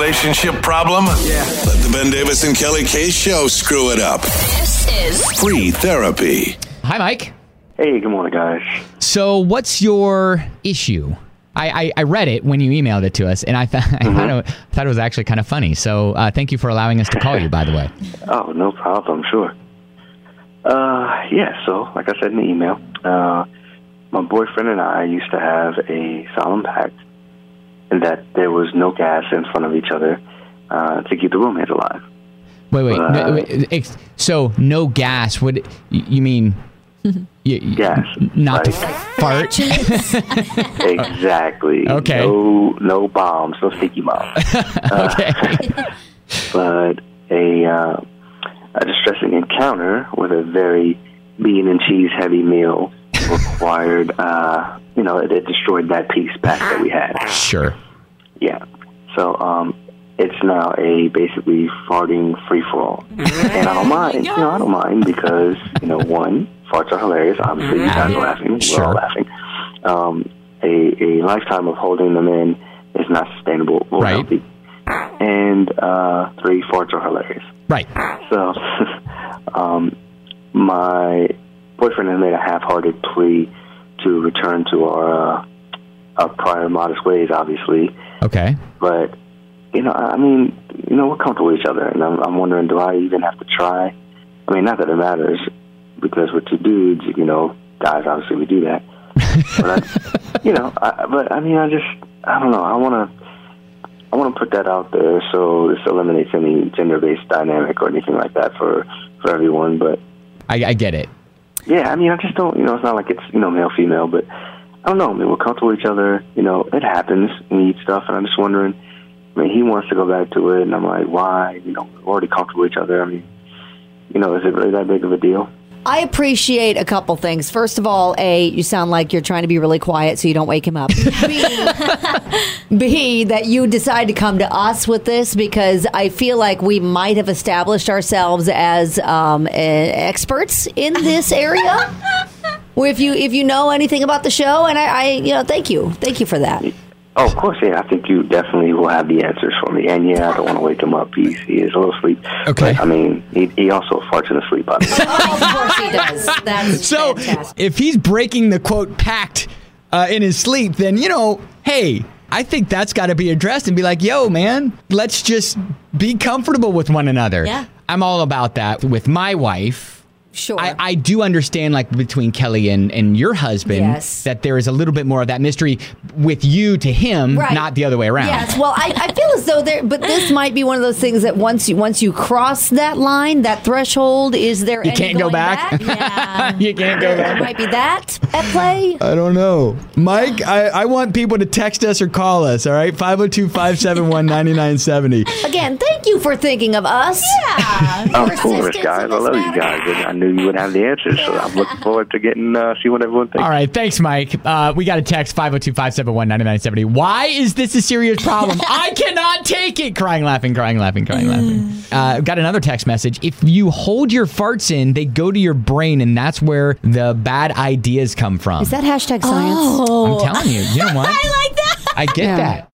relationship problem? Yeah. Let the Ben Davis and Kelly Case Show screw it up. This is Free therapy. Hi, Mike. Hey, good morning, guys. So what's your issue? I read it when you emailed it to us, and I thought it was actually kind of funny. So thank you for allowing us to call you, by the way. Oh, no problem, sure. So like I said in the email, my boyfriend and I used to have a solemn pact that there was no gas in front of each other to keep the romance alive. Wait. So no gas? What you mean? Gas. Not to fart? Exactly. Okay. No bombs, no sticky bombs. Okay. But a distressing encounter with a very bean and cheese heavy meal required, it destroyed that peace pact that we had. Sure. Yeah. So, it's now a basically farting free-for-all. And I don't mind. I don't mind because, one, farts are hilarious. Obviously, you guys are laughing. Sure. We're all laughing. A lifetime of holding them in is not sustainable or Right. healthy. And three, farts are hilarious. Right. So, my boyfriend has made a half-hearted plea to return to our prior modest ways, obviously. Okay. But, we're comfortable with each other, and I'm wondering, do I even have to try? I mean, not that it matters, because we're two dudes, guys, obviously we do that. But I don't know. I want to put that out there so this eliminates any gender-based dynamic or anything like that for everyone, but... I get it. Yeah, I just don't, it's not like it's, male-female, but I don't know. We're comfortable with each other. It happens. We eat stuff, and I'm just wondering, he wants to go back to it, and I'm like, why? We're already comfortable with each other. Is it really that big of a deal? I appreciate a couple things. First of all, A, you sound like you're trying to be really quiet so you don't wake him up. B, that you decide to come to us with this because I feel like we might have established ourselves as experts in this area. If you know anything about the show, and I thank you for that. Oh, of course, yeah. I think you definitely will have the answers for me. And yeah, I don't want to wake him up. He is a little asleep. Okay. But, he also farts in his sleep. Oh, of course he does. That's So fantastic. if he's breaking the quote pact in his sleep, then hey, I think that's got to be addressed and be like, yo, man, let's just be comfortable with one another. Yeah. I'm all about that with my wife. Sure. I do understand, like, between Kelly and your husband, Yes. that there is a little bit more of that mystery with you to him, Right. not the other way around. Yes, well, I feel as though but this might be one of those things that once you cross that line, that threshold, is there You any can't go going back? Yeah. You can't go There back. might be that at play. I don't know. Mike, I want people to text us or call us, all right? 502-571-9970. Again, thank you for thinking of us. yeah. Of course, guys. I love you guys. And I knew you would have the answers, so I'm looking forward to getting see what everyone thinks. All right, thanks, Mike. We got a text, 502-571-9970. Why is this a serious problem? I cannot take it. Crying, laughing. Got another text message. If you hold your farts in, they go to your brain, and that's where the bad ideas come from. Is that hashtag science? I'm telling you. You know what? I like that. I get that.